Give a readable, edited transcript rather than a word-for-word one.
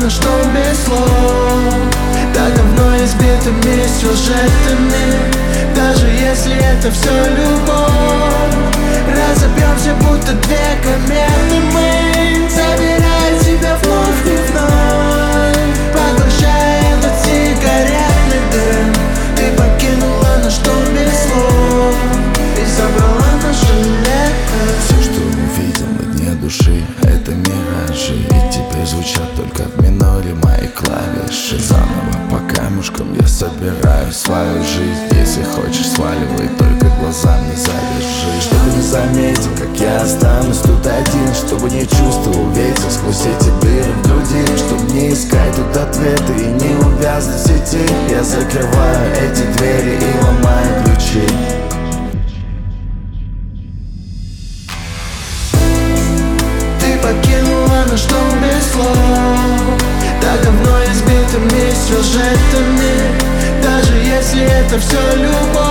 на что без слов. Так давно избитыми сюжетами. Даже если это все любовь, разобьемся, будто две кометы мы, забирая тебя вновь и вновь, поглощая этот сигаретный дым. Ты покинула наш дом без слов и забрала наше лето. Все, что увидел на дне души, это миражи, и теперь звучат только в миноре мои клавиши. Заново по камушкам я собираю свою жизнь. Если хочешь, сваливай, только глаза не завяжи. Чтобы не заметил, как я останусь тут один, чтобы не чувствовал ветер сквозь эти дыры в груди, чтобы не искать тут ответы и не увязнуть в сети. Я закрываю эти двери и ломаю ключи. Покинула наш дом без слов. Так давно избитыми сюжетами. Даже если это все любовь,